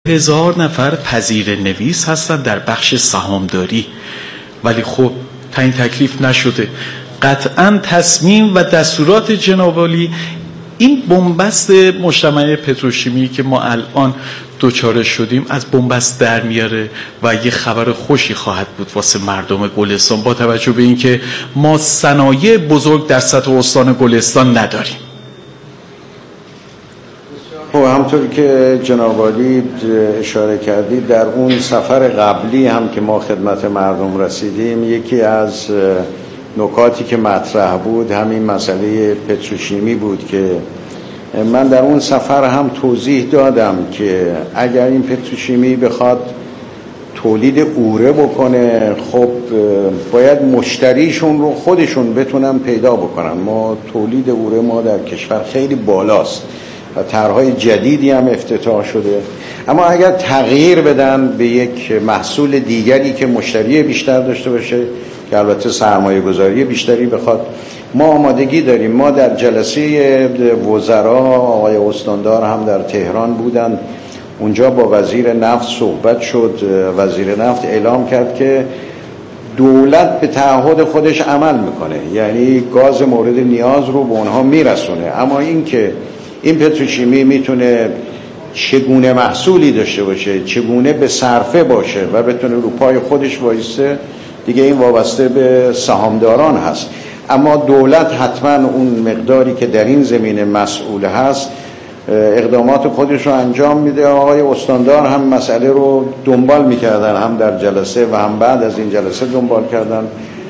1000 نفر پذیر نویس هستن در بخش سهامداری، ولی خب تعیین تکلیف نشده. قطعا تصمیم و دستورات جناب عالی این بنبست مجتمع پتروشیمی که ما الان دوچاره شدیم از بنبست در میاره و یه خبر خوشی خواهد بود واسه مردم گلستان، با توجه به اینکه ما صنایع بزرگ در سطح استان گلستان نداریم. خب همطور که جناب عالی اشاره کردید، در اون سفر قبلی هم که ما خدمت مردم رسیدیم، یکی از نکاتی که مطرح بود همین مسئله پتروشیمی بود که من در اون سفر هم توضیح دادم که اگر این پتروشیمی بخواد تولید اوره بکنه، خب باید مشتریشون رو خودشون بتونن پیدا بکنن. ما تولید اوره ما در کشور خیلی بالاست و طرح‌های جدیدی هم افتتاح شده، اما اگر تغییر بدن به یک محصول دیگری که مشتری بیشتر داشته باشه، که البته سرمایه گذاری بیشتری بخواد، ما آمادگی داریم. ما در جلسه وزرا آقای استاندار هم در تهران بودن، اونجا با وزیر نفت صحبت شد. وزیر نفت اعلام کرد که دولت به تعهد خودش عمل میکنه، یعنی گاز مورد نیاز رو به اونها میرسونه، اما این که این پتروشیمی میتونه چگونه محصولی داشته باشه، چگونه به صرفه باشه و بتونه رو پای خودش وایسته، دیگه این وابسته به سهامداران هست. اما دولت حتما اون مقداری که در این زمینه مسئول هست اقدامات خودش رو انجام میده. آقای استاندار هم مسئله رو دنبال میکردن، هم در جلسه و هم بعد از این جلسه دنبال کردن.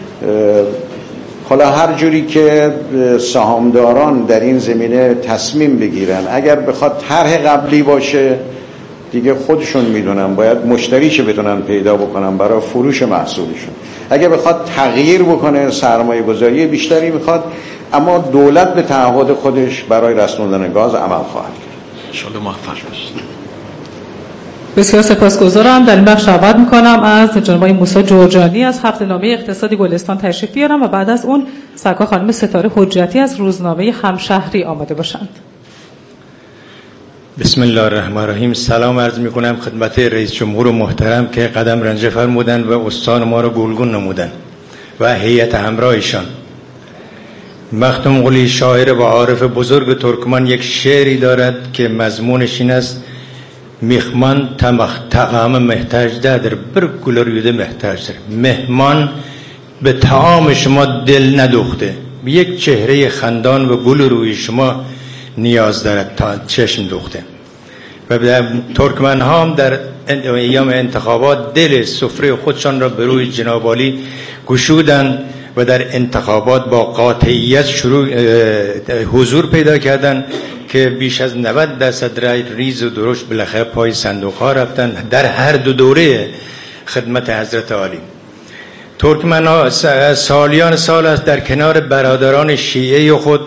حالا هر جوری که سهامداران در این زمینه تصمیم بگیرن، اگر بخواد طرح قبلی باشه دیگه خودشون میدونن باید مشتریش بتونن پیدا بکنن برای فروش محصولشون. اگر بخواد تغییر بکنه، سرمایه گذاری بیشتری میخواد، اما دولت به تعهد خودش برای رسوندن گاز عمل خواهد کرد. ان شاء الله موفق باشید. بسیار سپاسگزارم. در این بخش دعوت میکنم از جناب موسی جرجانی از هفته‌نامه اقتصادی گلستان تشریف بیارم و بعد از اون سرکار خانم ستاره حجتی از روزنامه همشهری آماده باشند. بسم الله الرحمن الرحیم. سلام عرض میکنم خدمت رئیس جمهور محترم که قدم رنجه فرمودند و استان ما را گلگون نمودند و هیئت همراهشان. مختوم قلی شاعر و عارف بزرگ ترکمان یک شعری دارد که مضمونش این است: میخمان طعام محتاج‌در بر گل رویده محتاج‌در. مهمان به طعام شما دل ندوخته، به یک چهره خندان و گل روی شما نیاز دارد تا چشم دوخته. و ترکمن ها هم در ایام انتخابات دل سفره خودشان را به روی جناب عالی گشودند و در انتخابات با قاطعیت حضور پیدا کردند که بیش از 90% رای ریز و درشت بالاخره پای صندوق ها رفتن در هر دو دوره خدمت حضرت عالی. ترکمن ها سالیان سال است در کنار برادران شیعه خود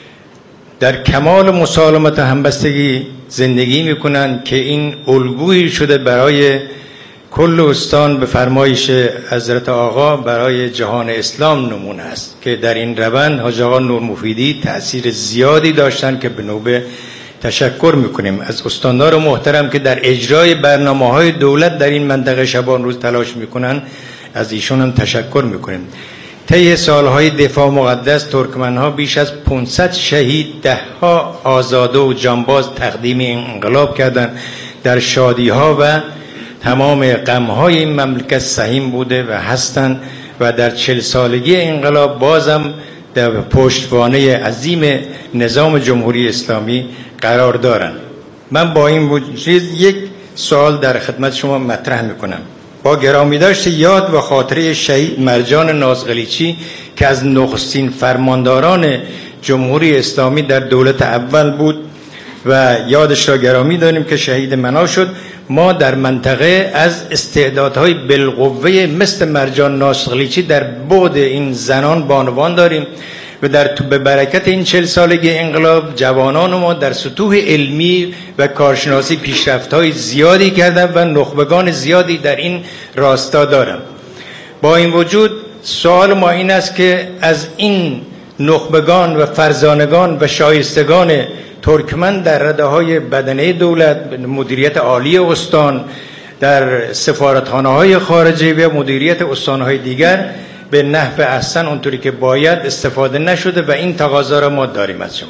در کمال مسالمت و همبستگی زندگی میکنند که این الگویی شده برای کل استان به فرمایش حضرت آقا برای جهان اسلام نمونه است که در این روند حاج آقا نور مفیدی تأثیر زیادی داشتن که به نوبه تشکر میکنیم از استاندار محترم که در اجرای برنامه‌های دولت در این منطقه شبان روز تلاش میکنن، از ایشون هم تشکر میکنیم. طی سالهای دفاع مقدس ترکمنها بیش از 500 شهید، دهها آزاده و جانباز تقدیم انقلاب کردند. در شادی‌ها و تمام غم‌های این مملکت سهیم بوده و هستند و در 40 سالگی انقلاب بازم در پشتوانه عظیم نظام جمهوری اسلامی قرار دارند. من با این وجود یک سوال در خدمت شما مطرح میکنم. با گرامی داشت یاد و خاطره شهید مرجان نازقلیچی که از نخستین فرمانداران جمهوری اسلامی در دولت اول بود و یادش را گرامی داریم که شهید منا شد، ما در منطقه از استعدادهای بالقوه مثل مرجان نازقلیچی در بعد این زنان بانوان داریم و به برکت این 40 سالگی انقلاب جوانان ما در سطوح علمی و کارشناسی پیشرفت‌های زیادی کردند و نخبگان زیادی در این راستا دارند. با این وجود سوال ما این است که از این نخبگان و فرزانگان و شایستگان ترکمن در رده‌های بدنه دولت، مدیریت عالی استان، در سفارتخانه‌های خارجی و مدیریت استان‌های دیگر به نحو احسن اونطوری که باید استفاده نشده و این تقاضا را ما داریم از شما.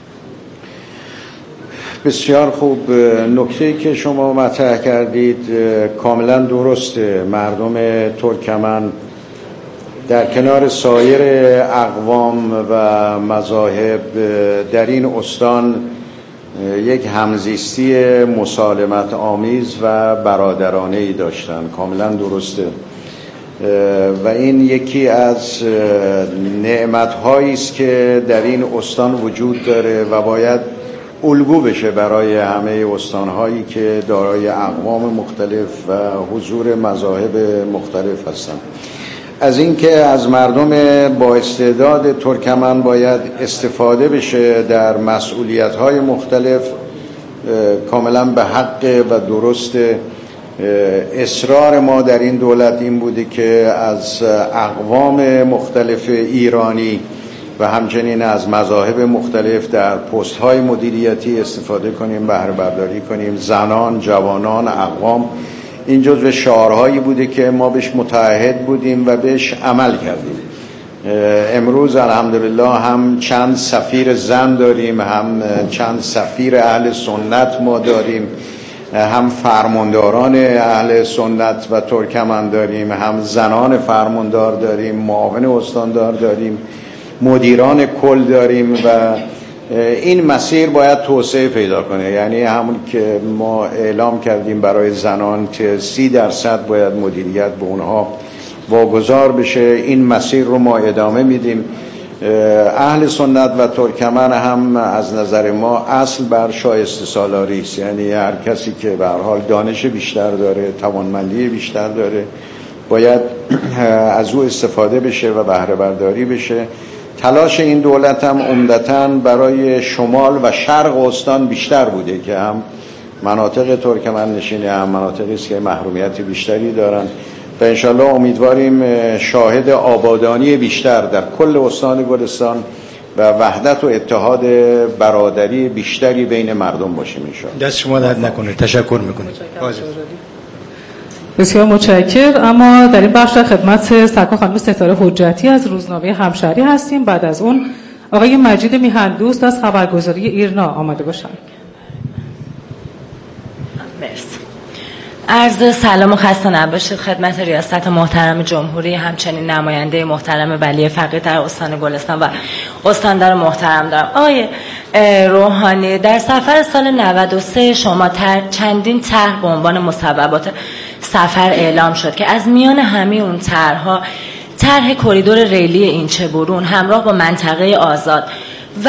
بسیار خوب. نکته‌ای که شما مطرح کردید کاملا درسته. مردم ترکمن در کنار سایر اقوام و مذاهب در این استان یک همزیستی مسالمت آمیز و برادرانه‌ای داشتن. کاملا درسته و این یکی از نعمت‌هایی است که در این استان وجود داره و باید الگو بشه برای همه استان‌هایی که دارای اقوام مختلف و حضور مذاهب مختلف هستند. از اینکه از مردم با استعداد ترکمن باید استفاده بشه در مسئولیت‌های مختلف کاملا به حق و درست. اصرار ما در این دولت این بوده که از اقوام مختلف ایرانی و همچنین از مذاهب مختلف در پست‌های مدیریتی استفاده کنیم، بهره برداری کنیم. زنان، جوانان، اقوام، این جزو شعارهایی بوده که ما بهش متعهد بودیم و بهش عمل کردیم. امروز الحمدلله هم چند سفیر زن داریم، هم چند سفیر اهل سنت ما داریم، هم فرمانداران اهل سنت و ترکمن داریم، هم زنان فرماندار داریم، معاون استاندار داریم، مدیران کل داریم و این مسیر باید توسعه پیدا کنه. یعنی همون که ما اعلام کردیم برای زنان که 30% باید مدیریت به اونها واگذار بشه، این مسیر رو ما ادامه میدیم. اهل سنت و ترکمن هم از نظر ما اصل بر شایسته سالاری است. یعنی هر کسی که به هر حال دانش بیشتر داره، توانمندی بیشتر داره، باید از او استفاده بشه و بهره برداری بشه. تلاش این دولت هم عمدتاً برای شمال و شرق استان بیشتر بوده که هم مناطق ترکمن نشینی هم مناطقی است که محرومیت بیشتری دارن و انشالله امیدواریم شاهد آبادانی بیشتر در کل استان گلستان و وحدت و اتحاد برادری بیشتری بین مردم باشیم انشالله. دست شما درد نکنه. تشکر میکنم. بسیار متشکرم. اما در این بخش خدمت سرکار خانم ستاره حجتی از روزنامه همشهری هستیم. بعد از اون آقای مجید میهندوست از خبرگزاری ایرنا آماده باشند. مرسی. عرض سلام و خسته نباشید خدمت ریاست محترم جمهوری، همچنین نماینده محترم ولی فقیه در استان گلستان و استاندار محترم دارم. آقای روحانی، در سفر سال 93 شما چندین طرح به عنوان مسببات سفر اعلام شد که از میان همه اون طرح‌ها طرح کریدور ریلی اینچه برون همراه با منطقه آزاد و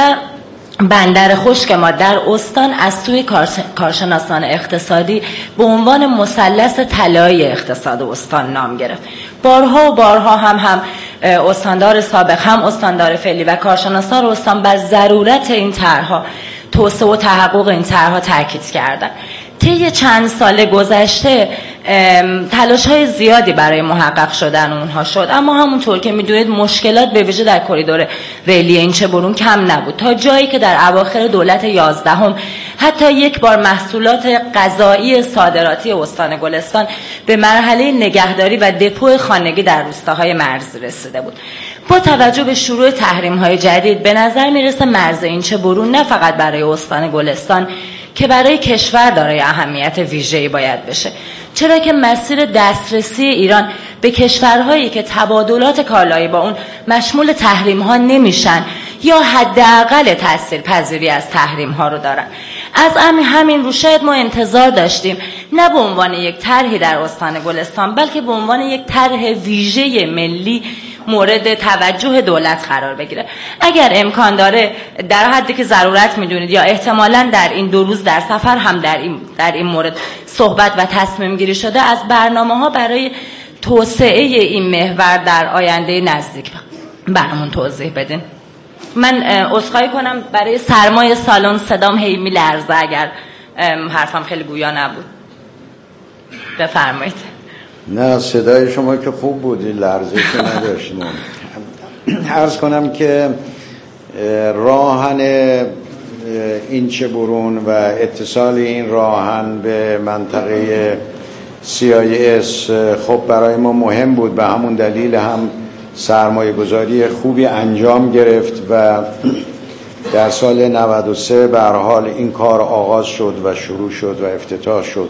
بندر خشک ما در استان از سوی کارشناسان اقتصادی به عنوان مثلث طلایی اقتصاد استان نام گرفت. بارها و بارها هم استاندار سابق، هم استاندار فعلی و کارشناسان استان بر ضرورت این طرح‌ها، توسعه و تحقق این طرح‌ها تاکید کردند. طی چند سال گذشته تلاش‌های زیادی برای محقق شدن اونها شد، اما همونطور که می‌دونید مشکلات به ویژه در کریدور ریلی اینچه برون کم نبود، تا جایی که در اواخر دولت 11 حتی یک بار محصولات غذایی صادراتی استان گلستان به مرحله نگهداری و دپو خانگی در روستاهای مرزی رسیده بود. با توجه به شروع تحریم‌های جدید به نظر میرسه مرز اینچه برون نه فقط برای استان گلستان که برای کشور دارای اهمیت ویژه‌ای باید بشه، چرا که مسیر دسترسی ایران به کشورهایی که تبادلات کالایی با اون مشمول تحریم‌ها نمیشن یا حداقل تاثیرپذیری از تحریم‌ها رو دارن. از همین رو شاید ما انتظار داشتیم نه به عنوان یک طرحی در استان گلستان بلکه به عنوان یک طرح ویژه ملی مورد توجه دولت قرار بگیره. اگر امکان داره در حدی که ضرورت میدونید یا احتمالاً در این 2 روز در سفر هم در این مورد صحبت و تصمیم گیری شده، از برنامه‌ها برای توسعه این محور در آینده نزدیک برامون توضیح بدین. من عذرخواهی کنم برای سرمای سالن صدام هی میلرزه اگر حرفم خیلی گویا نبود. بفرمایید. نه صدای شما که خوب بود، لرزشی نداشتیم. عرض کنم که راهن اینچه برون و اتصال این راهن به منطقه CIS خب برای ما مهم بود. به همون دلیل هم سرمایه گذاری خوبی انجام گرفت و در سال 93 به هر حال این کار آغاز شد و شروع شد و افتتاح شد.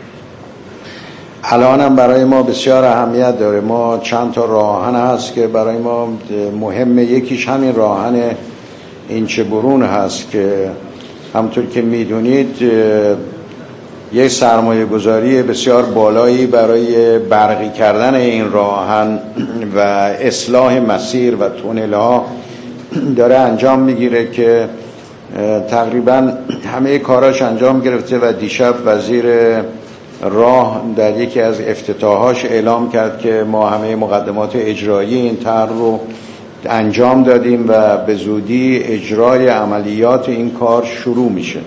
الان هم برای ما بسیار اهمیت داره. ما چند تا راهن هست که برای ما مهمه. یکیش همین راهن اینچه برون هست که همطور که میدونید یک سرمایه گذاری بسیار بالایی برای برقی کردن این راهن و اصلاح مسیر و تونل ها داره انجام میگیره که تقریبا همه کاراش انجام گرفته و دیشب وزیر راه در یکی از افتتاحاش اعلام کرد که ما همه مقدمات اجرایی این طرح رو انجام دادیم و به زودی اجرای عملیات این کار شروع میشه.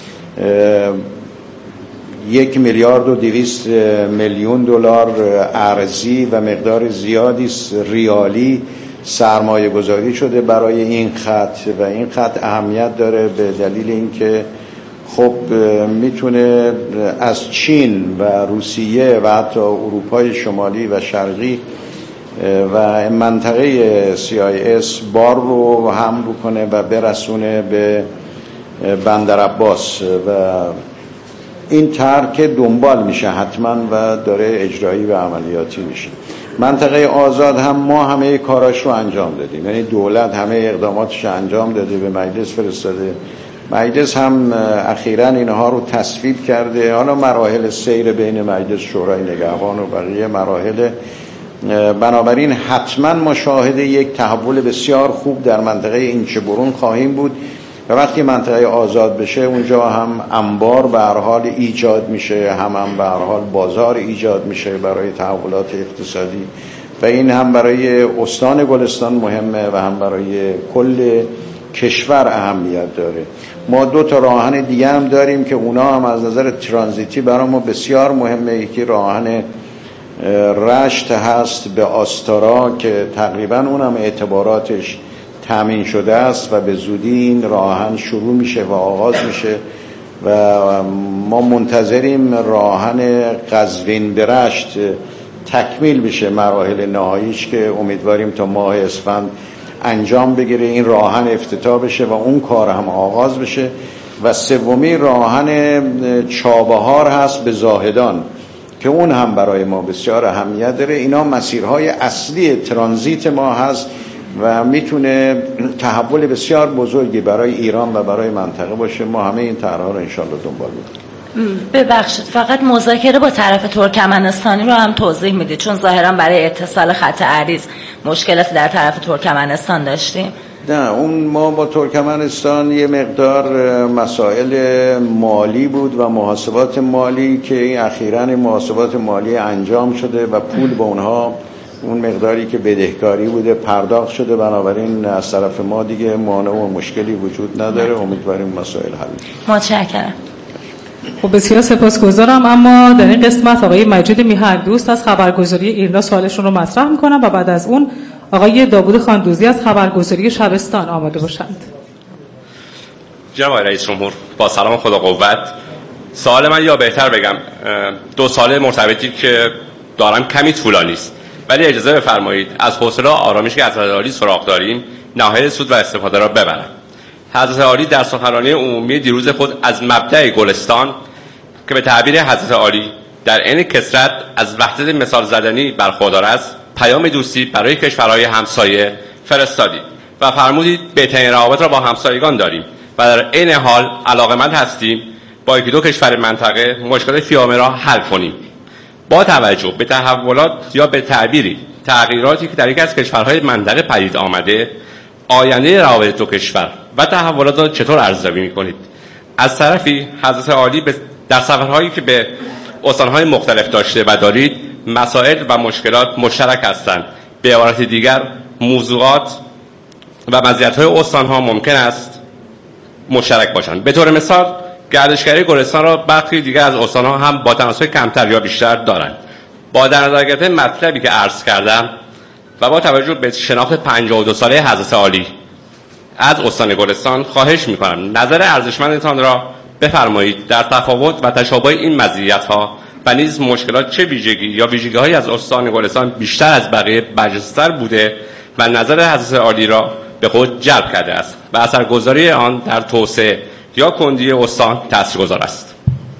1,200,000,000 دلار ارزی و مقدار زیادی ریالی سرمایه گذاری شده برای این خط و این خط اهمیت داره به دلیل اینکه خب میتونه از چین و روسیه و حتی اروپای شمالی و شرقی و منطقه CIS بار رو حمل کنه و برسونه به بندر عباس و این طرح که دنبال میشه حتما و داره اجرایی و عملیاتی میشه. منطقه آزاد هم ما همه کاراش رو انجام دادیم، یعنی دولت همه اقداماتش انجام داده، به مجلس فرستاده. مجلس هم اخیراً اینها رو تصویب کرده. حالا مراحل سیر بین مجلس، شورای نگهبان و بقیه مراحل، بنابراین حتما ما شاهد یک تحول بسیار خوب در منطقه اینچه برون خواهیم بود و وقتی منطقه آزاد بشه اونجا هم انبار به هر حال ایجاد میشه، هم به هر حال بازار ایجاد میشه برای تحولات اقتصادی و این هم برای استان گلستان مهمه و هم برای کل کشور اهمیت داره. ما 2 تا راهن دیگه هم داریم که اونا هم از نظر ترانزیتی برای ما بسیار مهمه. یکی راهن رشت هست به آستارا که تقریبا اونم اعتباراتش تامین شده است و به زودی این راهن شروع میشه و آغاز میشه و ما منتظریم راهن قزوین به رشت تکمیل بشه مراحل نهاییش که امیدواریم تا ماه اسفند انجام بگیره، این راهن افتتاح بشه و اون کار هم آغاز بشه. و سومی راهن چابهار هست به زاهدان که اون هم برای ما بسیار اهمیت داره. اینا مسیرهای اصلی ترانزیت ما هست و میتونه تحول بسیار بزرگی برای ایران و برای منطقه باشه. ما همه این طرح‌ها رو انشالله دنبال می‌کنیم. ببخشید فقط مذاکره با طرف ترکمنستانی رو هم توضیح میدید، چون ظاهرا برای اتصال خط عریض مشکلاتی در طرف ترکمنستان داشتیم. نه، اون ما با ترکمنستان یه مقدار مسائل مالی بود و محاسبات مالی که اخیراً محاسبات مالی انجام شده و پول با اونها اون مقداری که بدهکاری بوده پرداخت شده، بنابراین از طرف ما دیگه مانع و مشکلی وجود نداره. امیدواریم مسائل حل بشه. متشکرم. خب بسیار سپاسگزارم. اما در این قسمت آقای مجید میهندوست از خبرگزاری ایرنا سوالشون رو مطرح میکنم و بعد از اون آقای داوود خاندوزی از خبرگزاری شبستان آماده باشند. جناب رئیس جمهور، با سلام خدا قوت. سوال من یا بهتر بگم 2 سال مرتبطی که دارم کمی طولانی است، ولی اجازه بفرمایید از حوصله و آرامش که از حضرت عالی سراغ داریم نهایت سود و استفاده را ببرم. حضرت عالی در سخنرانی عمومی دیروز خود از مبدأ گلستان که به تعبیر حضرت عالی در عین کثرت از وحدت مثال زدنی برخوردار است، پیام دوستی برای کشورهای همسایه فرستادید و فرمودید بهترین روابط را با همسایگان داریم و در عین حال علاقمند هستیم با 1-2 کشور منطقه مشکلات فیامه را حل کنیم. با توجه به تحولات یا به تعبیری تغییراتی که در یک از کشورهای منطقه پدید آمده، آینده روابط 2 کشور و تحولات را چطور ارزیابی می‌کنید؟ از طرفی حضرت عالی در سفرهایی که به استان‌های مختلف داشته و دارید مسائل و مشکلات مشترک هستند. به عبارت دیگر موضوعات و مزیت‌های استان‌ها ممکن است مشترک باشند. به طور مثال گردشگری گلستان را برخی دیگر از استان‌ها هم با تناسب کمتر یا بیشتر دارند. با در نظر گرفتن مطلبی که عرض کردم و با توجه به شناخت 52 ساله حضرت عالی از استان گلستان خواهش میکنم نظر ارزشمندتان را بفرمایید در تفاوت و تشابه این مزیت‌ها و نیز مشکلات چه ویژگی یا ویژگی‌هایی از استان گلستان بیشتر از بقیه برجسته‌تر بوده و نظر حضرت عالی را به خود جلب کرده است و اثرگذاری آن در توسعه یا کندی استان تاثیرگذار است.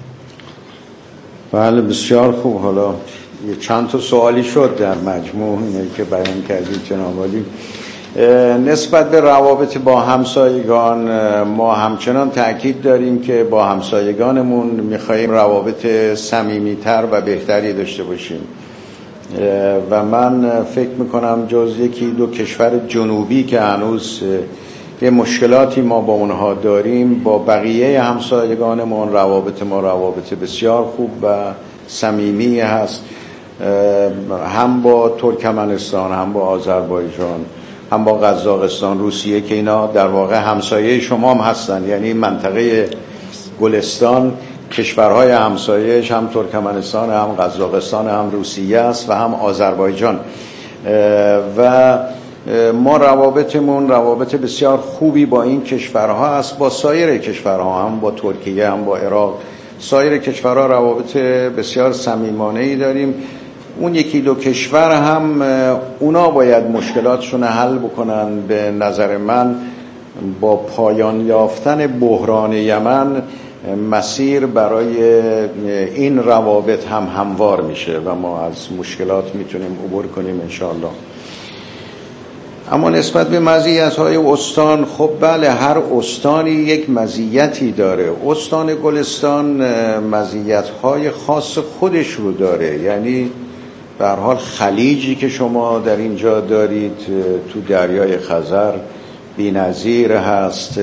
بله بسیار خوب. حالا چند تا سوالی شد در مجموع اینه که بیان کردید جناب عالی. نسبت به روابط با همسایگان ما همچنان تأکید داریم که با همسایگانمون میخواییم روابط صمیمیتر و بهتری داشته باشیم و من فکر میکنم جز یکی دو کشور جنوبی که هنوز یه مشکلاتی ما با اونها داریم، با بقیه همسایگانمون روابط ما روابط بسیار خوب و صمیمی هست، هم با ترکمنستان، هم با آذربایجان، هم با قزاقستان، روسیه که اینا در واقع همسایه شما هم هستن. یعنی منطقه گلستان کشورهای همسایه‌اش هم ترکمنستان، هم قزاقستان، هم روسیه است و هم آذربایجان و ما روابطمون روابط بسیار خوبی با این کشورها است. با سایر کشورها هم با ترکیه، هم با عراق، سایر کشورها روابط بسیار صمیمانه‌ای داریم. اون یکی دو کشور هم اونا باید مشکلاتشون حل بکنن. به نظر من با پایان یافتن بحران یمن مسیر برای این روابط هم هموار میشه و ما از مشکلات میتونیم عبور کنیم انشاءالله. اما نسبت به مزیت‌های استان، خب بله هر استانی یک مزیتی داره. استان گلستان مزیت‌های خاص خودش رو داره. یعنی به هر حال خلیجی که شما در اینجا دارید تو دریای خزر بی‌نظیر هست.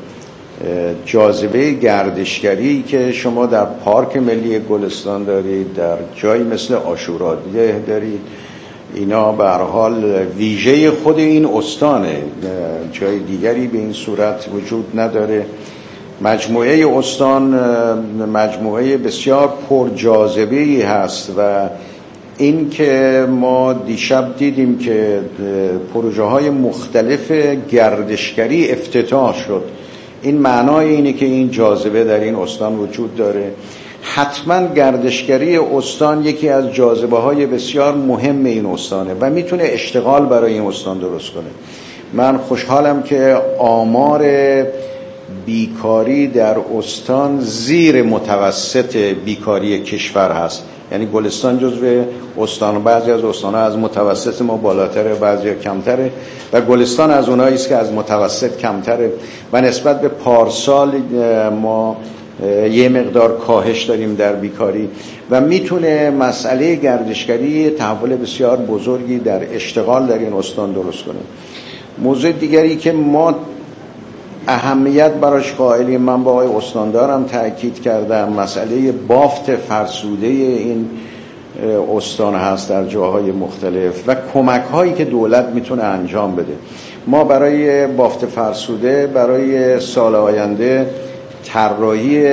جاذبه گردشگری که شما در پارک ملی گلستان دارید، در جایی مثل عاشورادیه دارید، اینا به هر حال ویژه خود این استانه، جای دیگری به این صورت وجود نداره. مجموعه استان مجموعه بسیار پرجاذبه‌ای هست و این که ما دیشب دیدیم که پروژه های مختلف گردشگری افتتاح شد، این معنای اینه که این جاذبه در این استان وجود داره. حتما گردشگری استان یکی از جاذبه های بسیار مهم این استانه و میتونه اشتغال برای این استان درست کنه. من خوشحالم که آمار بیکاری در استان زیر متوسط بیکاری کشور هست. یعنی گلستان جزو استان، بعضی از استان‌ها از متوسط ما بالاتره، بعضی کمتره و گلستان از اونایی است که از متوسط کمتره و نسبت به پارسال ما یه مقدار کاهش داریم در بیکاری و میتونه مسئله گردشگری تحول بسیار بزرگی در اشتغال در این استان درست کنه. موضوع دیگری که ما اهمیت براش قائلیم، من با آقای استاندارم تأکید کردم، مسئله بافت فرسوده این استان هست در جاهای مختلف و کمک هایی که دولت میتونه انجام بده. ما برای بافت فرسوده برای سال آینده طراحی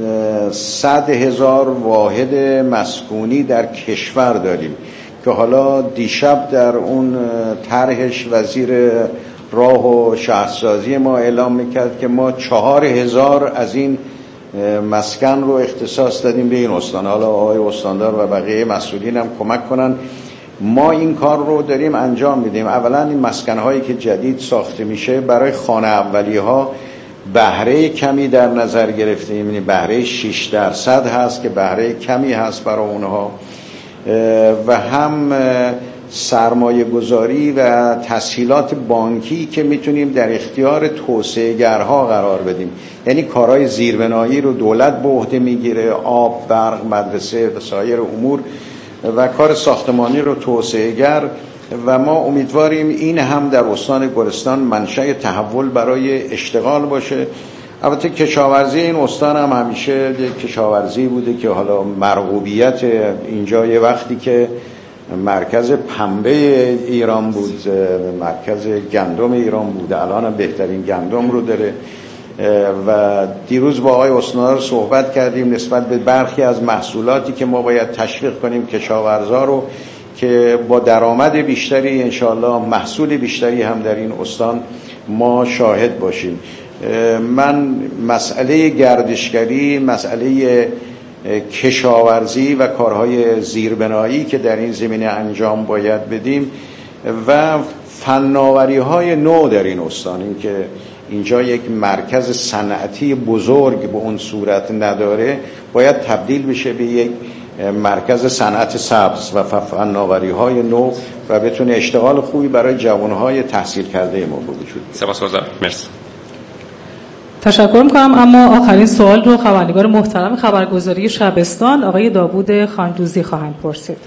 100,000 واحد مسکونی در کشور داریم که حالا دیشب در اون طرحش وزیر راه و شهرسازی ما اعلام میکرد که ما 4,000 از این مسکن رو اختصاص دادیم به این استان. حالا آقای استاندار و بقیه مسئولین هم کمک کنن. ما این کار رو داریم انجام میدیم. اولا این مسکن هایی که جدید ساخته میشه برای خانه اولی ها بهره کمی در نظر گرفتیم، یعنی بهره 6% هست که بهره کمی هست برای اونها و هم سرمایه گذاری و تسهیلات بانکی که میتونیم در اختیار توسعه‌گرها قرار بدیم. یعنی کارهای زیربنایی رو دولت به عهده میگیره، آب، برق، مدرسه و سایر امور، و کار ساختمانی رو توسعه‌گر، و ما امیدواریم این هم در استان گلستان منشأ تحول برای اشتغال باشه. البته کشاورزی این استان هم همیشه کشاورزی بوده که حالا مرغوبیت اینجا یه وقتی که مرکز پنبه ایران بود، مرکز گندم ایران بود، الان هم بهترین گندم رو داره و دیروز با آقای استاندار صحبت کردیم نسبت به برخی از محصولاتی که ما باید تشویق کنیم کشاورزا رو که با درآمد بیشتری انشاءالله محصول بیشتری هم در این استان ما شاهد باشیم. من مسئله گردشگری، مسئله کشاورزی و کارهای زیربنایی که در این زمینه انجام باید بدیم و فناوری‌های نو در این استان، این که اینجا یک مرکز صنعتی بزرگ به اون صورت نداره، باید تبدیل بشه به یک مرکز صنعت سبز و فناوری‌های نو و بتونه اشتغال خوبی برای جوانهای تحصیل کرده ما به وجود بیاره. سپاسگزارم. مرسی. تشکر میکنم. اما آخرین سوال رو خبرنگار محترم خبرگزاری شبستان آقای داوود خاندوزی خواهند پرسید.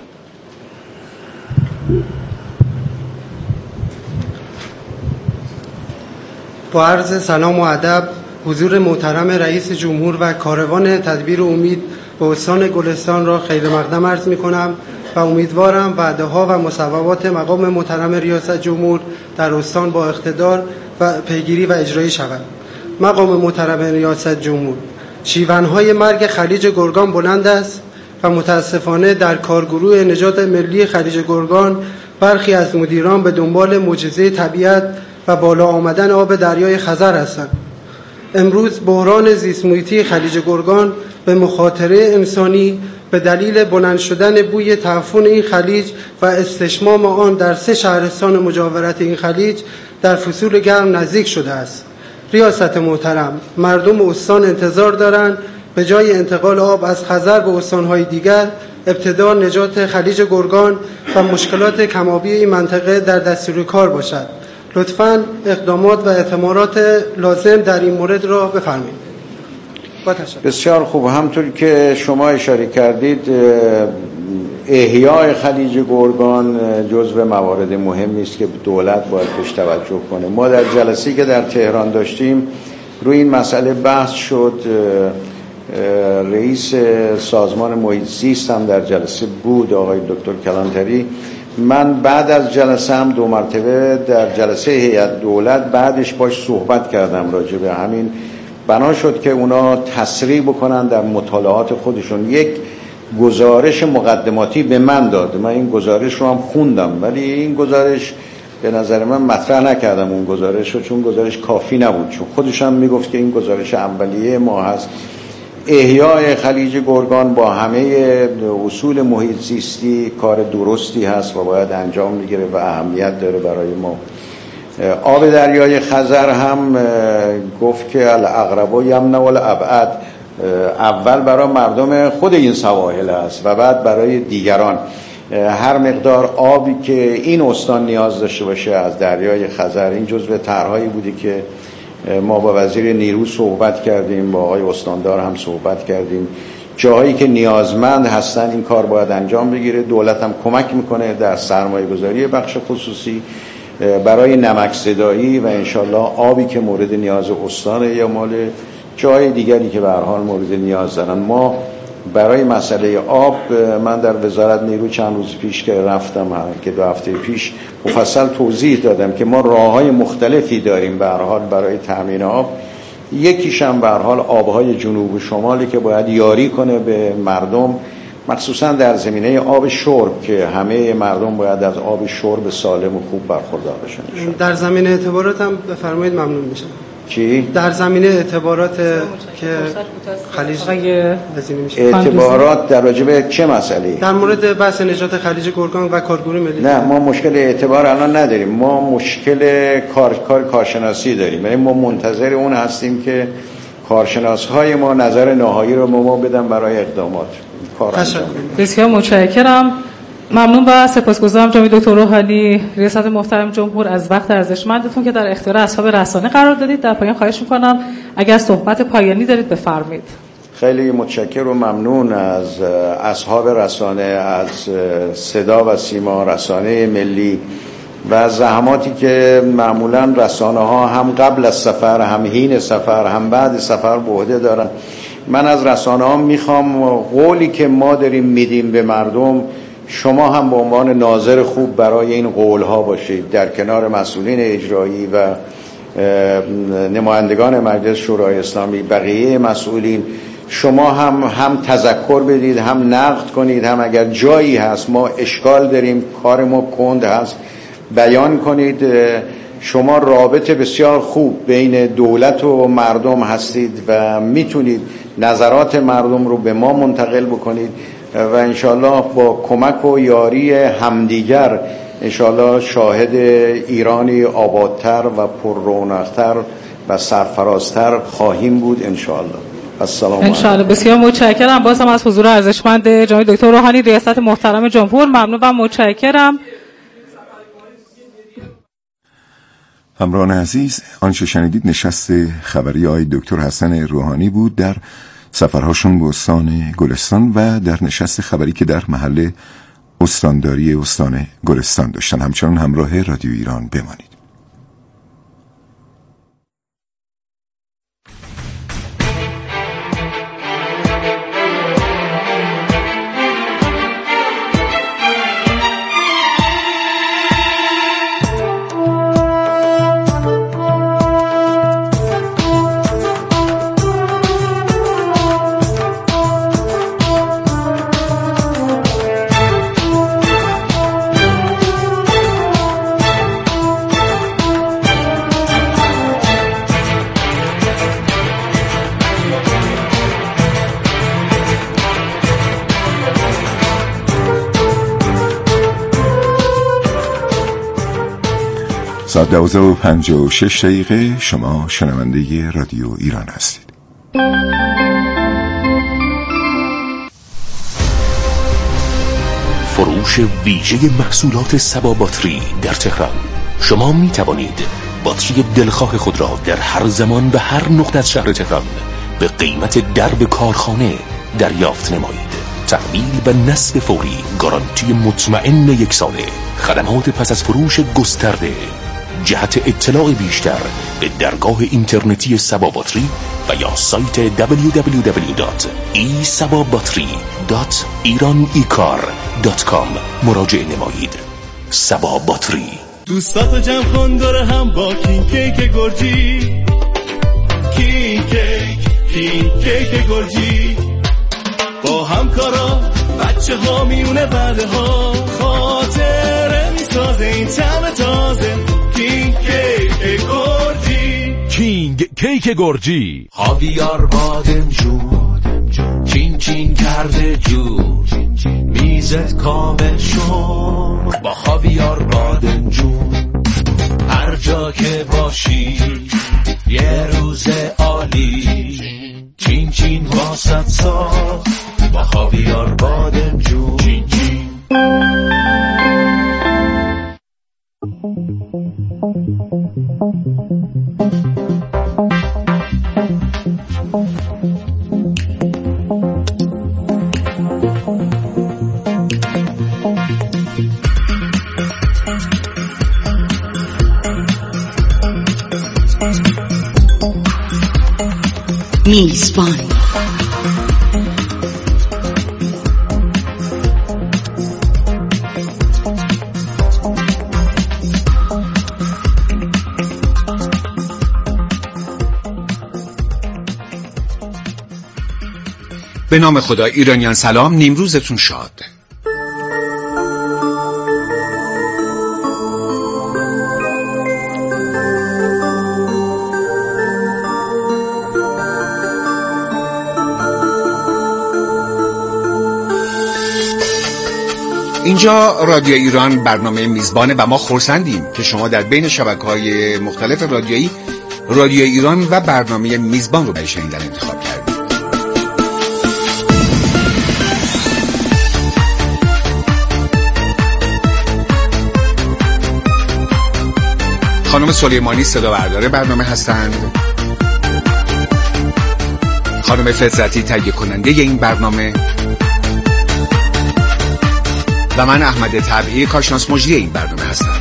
با عرض سلام و ادب حضور محترم رئیس جمهور و کاروان تدبیر امید به استان گلستان را خیر مقدم عرض میکنم و امیدوارم وعده‌ها و مصوبات مقام محترم ریاست جمهور در استان با اقتدار و پیگیری و اجرایی شود. مقام محترم ریاست جمهور، شیون‌های مرگ خلیج گرگان بلند است و متاسفانه در کارگروه نجات ملی خلیج گرگان برخی از مدیران به دنبال معجزه طبیعت و بالا آمدن آب دریای خزر هستند. امروز بحران زیست محیطی خلیج گرگان به مخاطره انسانی به دلیل بلند شدن بوی تعفن این خلیج و استشمام آن در 3 شهرستان مجاورت این خلیج در فصول گرم نزدیک شده است. ریاست محترم، مردم استان انتظار دارند به جای انتقال آب از خزر به استانهای دیگر ابتدا نجات خلیج گرگان و مشکلات کم‌آبی این منطقه در دستور کار باشد. لطفاً اقدامات و اعتمارات لازم در این مورد را بفرمایید. با تشکر. بسیار خوب. همطور که شما اشاره کردید، احیای خلیج گرگان جزو موارد مهمی است که دولت باید بهش توجه کنه. ما در جلسه‌ای که در تهران داشتیم روی این مسئله بحث شد. رئیس سازمان محیط زیست هم در جلسه بود، آقای دکتر کلانتری. من بعد از جلسه هم 2 مرتبه در جلسه هیئت دولت بعدش باش صحبت کردم راجع به همین. بنا شد که اونا تسریع بکنن در مطالعات خودشون. یک گزارش مقدماتی به من داد، من این گزارش رو هم خوندم، ولی این گزارش به نظر من مطرح نکردم اون گزارش رو، چون گزارش کافی نبود، چون خودش هم میگفت که این گزارش اولیه ما هست. احیای خلیج گرگان با همه اصول محیط زیستی کار درستی هست و باید انجام بگیره و اهمیت داره برای ما. آب دریای خزر هم گفت که الاقرب یمنع الابعد، اول برای مردم خود این سواحل است و بعد برای دیگران. هر مقدار آبی که این استان نیاز داشته باشه از دریای خزر، این جزو طرحهایی بوده که ما با وزیر نیرو صحبت کردیم، با آقای استاندار هم صحبت کردیم. جاهایی که نیازمند هستن این کار باید انجام بگیره. دولت هم کمک میکنه در سرمایه گذاری بخش خصوصی برای نمک زدایی و انشالله آبی که مورد نیاز استانه یا مال جای دیگری که به هر حال مورد نیاز دارن. ما برای مسئله آب، من در وزارت نیرو چند روز پیش که رفتم، که 2 هفته پیش مفصل توضیح دادم که ما راه‌های مختلفی داریم به هر حال برای تامین آب. یکیش هم به هر حال آبهای جنوب و شمالی که باید یاری کنه به مردم، مخصوصا در زمینه آب شرب که همه مردم باید از آب شرب سالم و خوب برخوردار بشن. در زمینه اعتبارات هم بفرمایید ممنون میشم. چی؟ در زمینه اعتبارات که خلیج اعتبارات در راجب چه مسئله؟ در مورد بحث نجات خلیج گرگان و کارگروه ملی. نه، ما مشکل اعتبار الان نداریم، ما مشکل کارشناسی داریم. یعنی ما منتظر اون هستیم که کارشناس‌های ما نظر نهایی رو ما بدن برای اقدامات. بسیار متشکرم. ممنون و سپاسگزارم جناب دکتر روحانی، ریاست محترم جمهور، از وقت ارزشمندتون که در اختیار اصحاب رسانه قرار دادید. در پایان خواهش میکنم اگر صحبت پایانی دارید بفرمایید. خیلی متشکرم و ممنون از اصحاب رسانه، از صدا و سیما رسانه ملی و زحماتی که معمولا رسانه ها هم قبل از سفر، هم حین سفر، هم بعد سفر به عهده دارن. من از رسانه ها میخوام قولی که ما داریم میدیم به مردم، شما هم به عنوان ناظر خوب برای این قول ها باشید، در کنار مسئولین اجرایی و نمایندگان مجلس شورای اسلامی، بقیه مسئولین. شما هم تذکر بدید، هم نقد کنید، هم اگر جایی هست ما اشکال داریم، کار ما کند هست، بیان کنید. شما رابط بسیار خوب بین دولت و مردم هستید و میتونید نظرات مردم رو به ما منتقل بکنید و انشالله با کمک و یاری همدیگر انشالله شاهد ایرانی آبادتر و پر رونق‌تر و سرفرازتر خواهیم بود انشالله. السلام علیکم. انشالله. بسیار متشکرم بازم از حضور ارزشمند جناب دکتر روحانی، ریاست محترم جمهور. ممنون و متشکرم. همراهان عزیز، آنچه شنیدید نشست خبری آقای دکتر حسن روحانی بود در سفرهاشون به استان گلستان و در نشست خبری که در محل استانداری استان گلستان داشتن. همچنان همراه رادیو ایران بمانید. ساعت 12:56 شما شنونده رادیو ایران هستید. فروش ویژه محصولات سبا باتری در تهران. شما می توانید باتری دلخواه خود را در هر زمان و هر نقطه از شهر تهران به قیمت درب کارخانه دریافت نمایید. تحویل و نصب فوری، گارانتی مطمئن 1 ساله، خدمات پس از فروش گسترده. جهت اطلاع بیشتر به درگاه اینترنتی سبا باتری و یا سایت www.sababattery.iranecar.com مراجعه نمایید. سبا باتری. دوستاتو جمع کن دور هم با کینگ کیک گرجی. کینگ کیک گرجی، با همکارا بچه ها میونه بعده ها، خاطره میسازه این طعم تازه. کینگ کیک گرجی، کینگ کیک گرجی، خاویار بادمجون، چین چین کرده جون، میزت کامل شد با خاویار بادمجون. هر جا که باشی یه روز عالی، چین چین واسط ساخت با خاویار بادمجون. چین چین. میزبان. به نام خدا. ایرانیان سلام، نیمروزتون شاد. اینجا رادیو ایران، برنامه میزبانه و ما خرسندیم که شما در بین شبکه‌های مختلف رادیویی رادیو ایران و برنامه میزبان رو برای شنیدن انتخاب کردید. خانم سلیمانی صدا بردار برنامه هستند. خانم فطرتی تهیه کننده این برنامه و من احمد طبعی کارشناس مجری این برنامه هستم.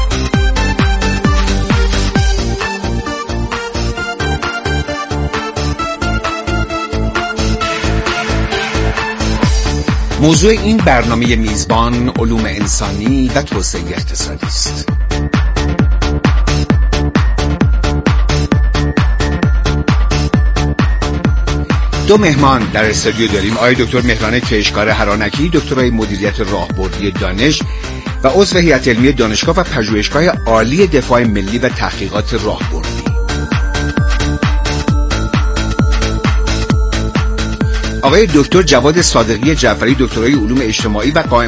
موضوع این برنامه میزبان علوم انسانی و توسعه اقتصادی است. دو مهمان در استودیو داریم. آقای دکتر مهران کشکار هرانکی، دکترای مدیریت راهبردی دانش و عضو هیئت علمی دانشگاه و پژوهشگاه عالی دفاع ملی و تحقیقات راهبردی. آقای دکتر جواد صادقی جعفری، دکترای علوم اجتماعی و قائم